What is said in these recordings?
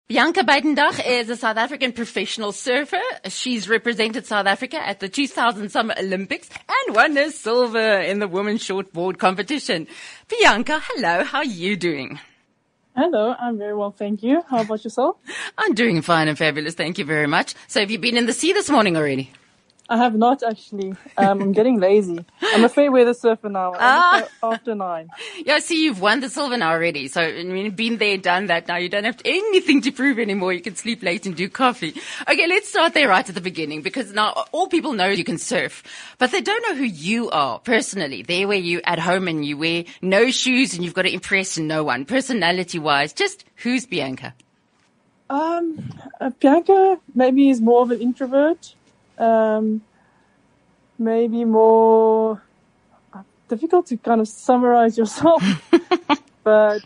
Bianca Buitendach is a South African professional surfer. She's represented South Africa at the 2000 Summer Olympics and won a silver in the women's shortboard competition. Bianca, hello. How are you doing? Hello, I'm very well, thank you. How about yourself? I'm doing fine and fabulous. Thank you very much. So have you been in the sea this morning already? I have not actually. I'm getting lazy. I'm a fair weather surfer now. After 9. Yeah, see, you've won the silver now already. So, I mean, been there, done that. Now you don't have anything to prove anymore. You can sleep late and do coffee. Okay, let's start there right at the beginning, because now all people know you can surf, but they don't know who you are personally. There where you at home and you wear no shoes and you've got to impress no one. Personality wise, just who's Bianca? Bianca maybe is more of an introvert. Maybe more difficult to kind of summarize yourself, but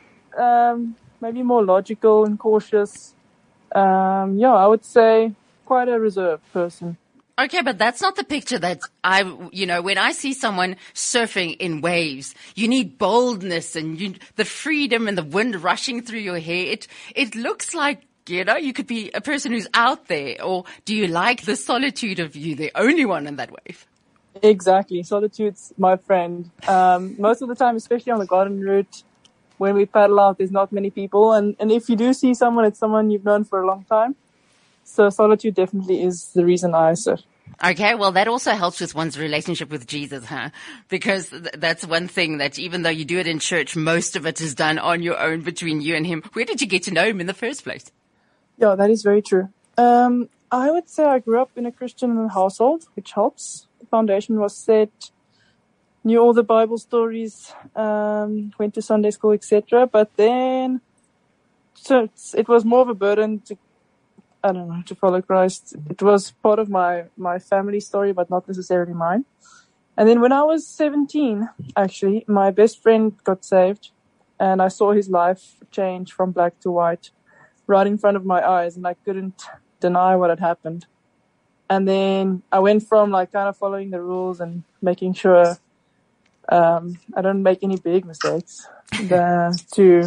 maybe more logical and cautious. I would say quite a reserved person. Okay, but that's not the picture that when I see someone surfing in waves, you need boldness and the freedom and the wind rushing through your hair. It looks like, you could be a person who's out there, or do you like the solitude of you, the only one in that wave? Exactly. Solitude's my friend. Most of the time, especially on the garden route, when we paddle out, there's not many people. And if you do see someone, it's someone you've known for a long time. So solitude definitely is the reason I surf. Okay, well, that also helps with one's relationship with Jesus, huh? Because that's one thing that even though you do it in church, most of it is done on your own between you and him. Where did you get to know him in the first place? Yeah, that is very true. I would say I grew up in a Christian household, which helps. The foundation was set, knew all the Bible stories, went to Sunday school, etc. But then, so it was more of a burden to follow Christ. It was part of my family story, but not necessarily mine. And then when I was 17, actually, my best friend got saved, and I saw his life change from black to white right in front of my eyes, and I couldn't deny what had happened. And then I went from kind of following the rules and making sure I don't make any big mistakes to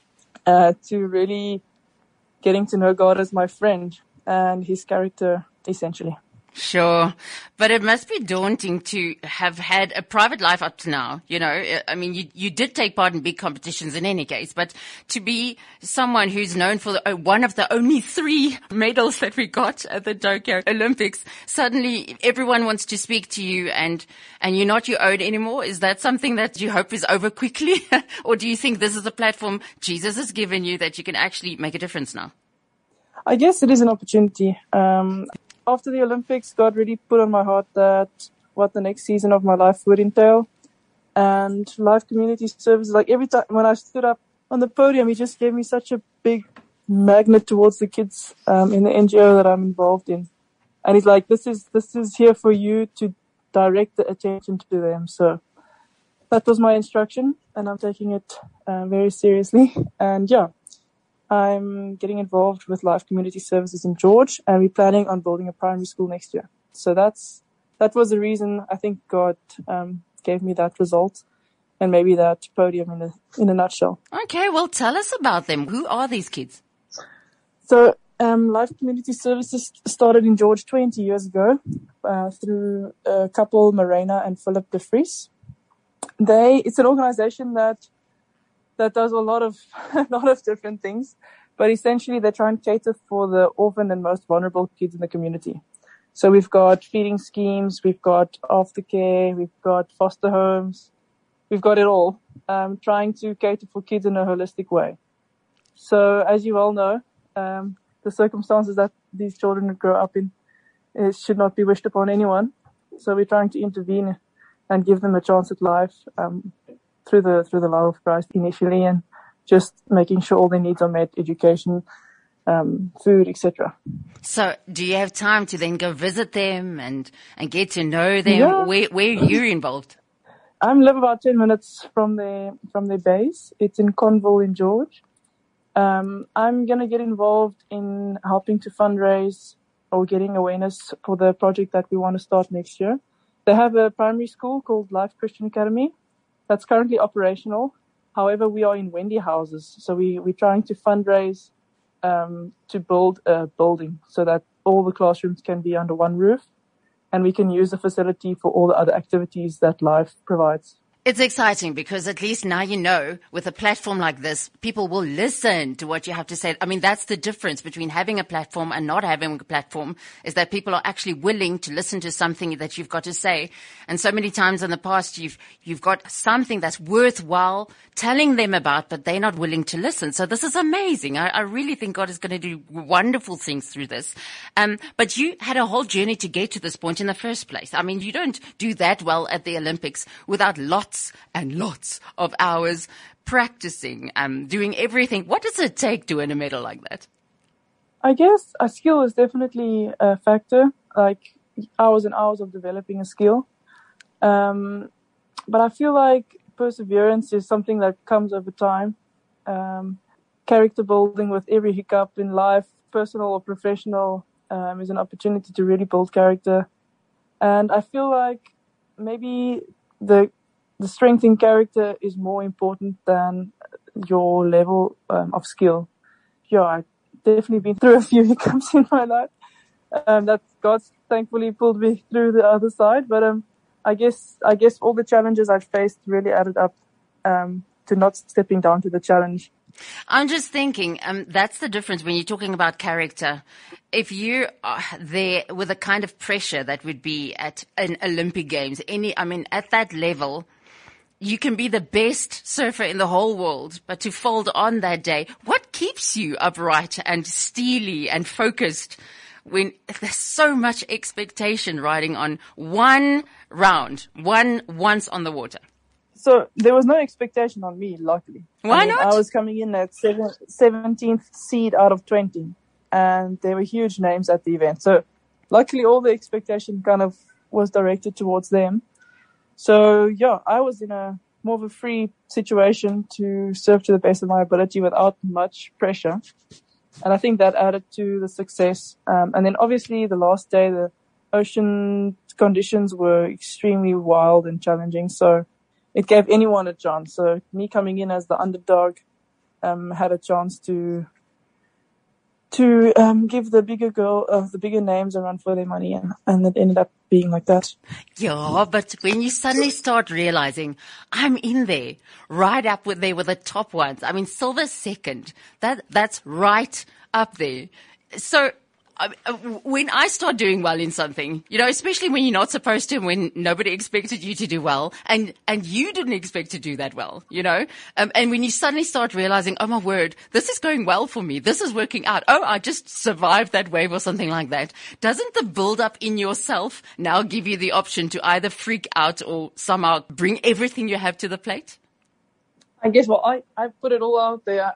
really getting to know God as my friend and his character, essentially. Sure. But it must be daunting to have had a private life up to now. I mean, you did take part in big competitions in any case, but to be someone who's known for one of the only 3 medals that we got at the Tokyo Olympics, suddenly everyone wants to speak to you and you're not your own anymore. Is that something that you hope is over quickly? Or do you think this is a platform Jesus has given you that you can actually make a difference now? I guess it is an opportunity. After the Olympics, God really put on my heart that what the next season of my life would entail. And Life Community Services, every time when I stood up on the podium, he just gave me such a big magnet towards the kids in the NGO that I'm involved in. And he's like, this is here for you to direct the attention to them. So that was my instruction, and I'm taking it very seriously. And I'm getting involved with Life Community Services in George, and we're planning on building a primary school next year. So that was the reason I think God gave me that result, and maybe that podium in a nutshell. Okay, well, tell us about them. Who are these kids? So Life Community Services started in George 20 years ago through a couple, Marina and Philip de Vries. It's an organization that does a lot of different things, but essentially they try and cater for the orphan and most vulnerable kids in the community. So we've got feeding schemes, we've got aftercare, we've got foster homes, we've got it all, trying to cater for kids in a holistic way. So as you all know, the circumstances that these children would grow up in, it should not be wished upon anyone. So we're trying to intervene and give them a chance at life, through the love of Christ initially, and just making sure all their needs are met, education, food, etc. So do you have time to then go visit them and get to know them? Yeah. Where are you involved? I live about 10 minutes from their base. It's in Conville in George. I'm going to get involved in helping to fundraise or getting awareness for the project that we want to start next year. They have a primary school called Life Christian Academy that's currently operational. However, we are in Wendy houses, so we're trying to fundraise to build a building so that all the classrooms can be under one roof, and we can use the facility for all the other activities that Life provides. It's exciting because at least now you know with a platform like this, people will listen to what you have to say. I mean, that's the difference between having a platform and not having a platform, is that people are actually willing to listen to something that you've got to say. And so many times in the past, you've got something that's worthwhile telling them about, but they're not willing to listen. So this is amazing. I really think God is going to do wonderful things through this. But you had a whole journey to get to this point in the first place. I mean, you don't do that well at the Olympics without lots and lots of hours practicing, doing everything. What does it take to win a medal like that? I guess a skill is definitely a factor, like hours and hours of developing a skill. But I feel like perseverance is something that comes over time. Character building with every hiccup in life, personal or professional, is an opportunity to really build character. And I feel like maybe the strength in character is more important than your level of skill. Yeah, I've definitely been through a few hiccups in my life. That God's thankfully pulled me through the other side. But I guess all the challenges I've faced really added up to not stepping down to the challenge. I'm just thinking, that's the difference when you're talking about character. If you are there with the kind of pressure that would be at an Olympic Games, at that level, you can be the best surfer in the whole world, but to fold on that day, what keeps you upright and steely and focused when there's so much expectation riding on one round, once on the water? So there was no expectation on me, luckily. Why not? I was coming in at 17th seed out of 20, and there were huge names at the event. So luckily all the expectation kind of was directed towards them. So yeah, I was in a more of a free situation to surf to the best of my ability without much pressure. And I think that added to the success. And then obviously the last day, the ocean conditions were extremely wild and challenging. So it gave anyone a chance. So me coming in as the underdog, had a chance to give the bigger names a run for their money, and it ended up being like that. Yeah, but when you suddenly start realizing I'm in there, right up with the top ones. I mean, silver second, that's right up there. So when I start doing well in something, especially when you're not supposed to, and when nobody expected you to do well, and you didn't expect to do that well, and when you suddenly start realizing, oh my word, this is going well for me, this is working out, oh, I just survived that wave or something like that, doesn't the build up in yourself now give you the option to either freak out or somehow bring everything you have to the plate? I guess, I put it all out there.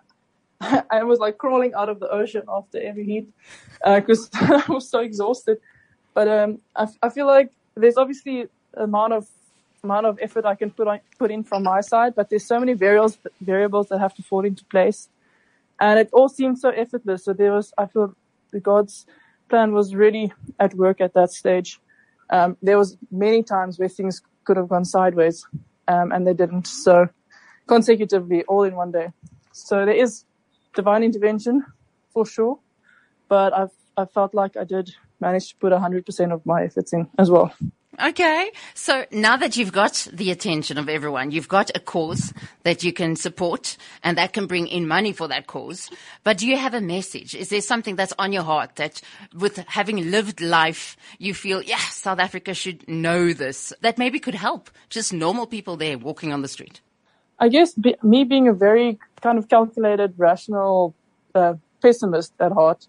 I was like crawling out of the ocean after every heat because I was so exhausted. But I feel like there's obviously amount of effort I can put in from my side, but there's so many variables that have to fall into place, and it all seemed so effortless. So I feel God's plan was really at work at that stage. There was many times where things could have gone sideways, and they didn't. So consecutively, all in one day. So there is divine intervention for sure, but I felt like I did manage to put 100% of my efforts in as well. Okay. So now that you've got the attention of everyone, you've got a cause that you can support and that can bring in money for that cause. But do you have a message? Is there something that's on your heart that with having lived life, you feel, South Africa should know this, that maybe could help just normal people there walking on the street? I guess me being a very kind of calculated, rational pessimist at heart,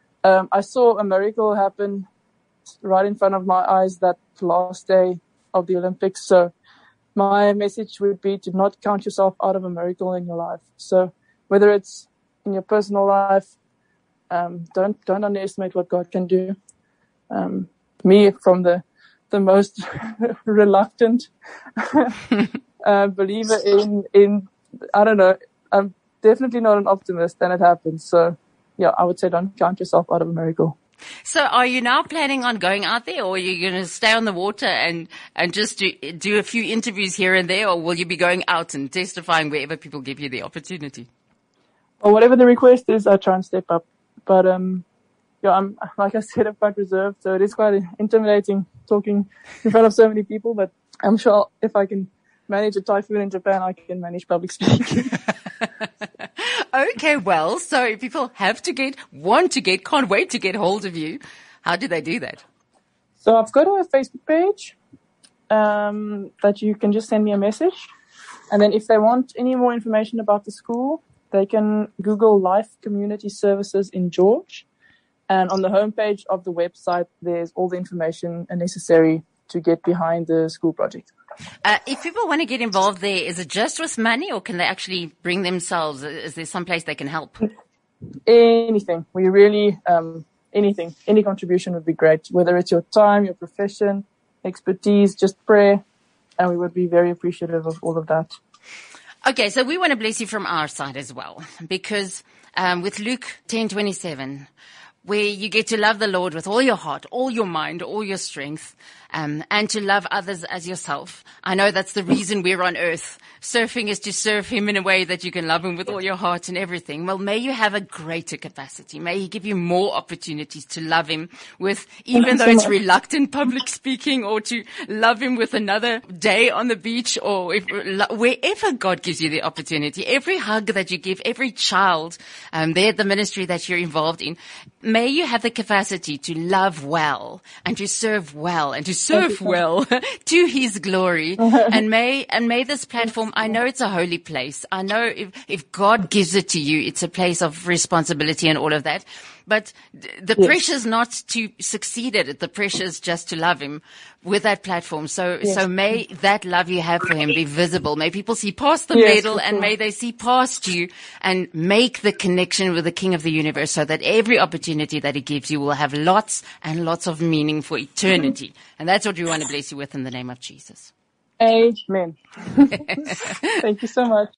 I saw a miracle happen right in front of my eyes that last day of the Olympics. So my message would be to not count yourself out of a miracle in your life. So whether it's in your personal life, don't underestimate what God can do. Me, from the most reluctant believer in I don't know, I'm definitely not an optimist, and it happens. So yeah, I would say don't count yourself out of a miracle. So are you now planning on going out there, or are you going to stay on the water and just do a few interviews here and there, or will you be going out and testifying wherever people give you the opportunity? Or whatever the request is, I try and step up. But yeah, I'm, like I said, I'm quite reserved, so it is quite intimidating talking in front of so many people. But I'm sure if I can manage a typhoon in Japan, I can manage public speaking. Okay, well, so if people can't wait to get hold of you, how do they do that? So I've got a Facebook page that you can just send me a message. And then if they want any more information about the school, they can Google Life Community Services in George. And on the homepage of the website, there's all the information necessary to get behind the school project. If people want to get involved there, is it just with money or can they actually bring themselves? Is there some place they can help? Anything. We really, anything. Any contribution would be great, whether it's your time, your profession, expertise, just prayer. And we would be very appreciative of all of that. Okay, so we want to bless you from our side as well, because with Luke 10:27, where you get to love the Lord with all your heart, all your mind, all your strength, and to love others as yourself. I know that's the reason we're on earth. Surfing is to serve him in a way that you can love him with all your heart and everything. Well, may you have a greater capacity. May he give you more opportunities to love him with, even though it's reluctant public speaking, or to love him with another day on the beach, or wherever God gives you the opportunity. Every hug that you give, every child there at the ministry that you're involved in, may you have the capacity to love well and to serve well and to serve well to his glory. And may this platform, I know it's a holy place. I know if God gives it to you, it's a place of responsibility and all of that. But the pressure is not to succeed at it. The pressure is just to love him with that platform. So may that love you have for him be visible. May people see past the medal and may they see past you and make the connection with the King of the universe, so that every opportunity that he gives you will have lots and lots of meaning for eternity. And that's what we want to bless you with in the name of Jesus. Amen. Thank you so much.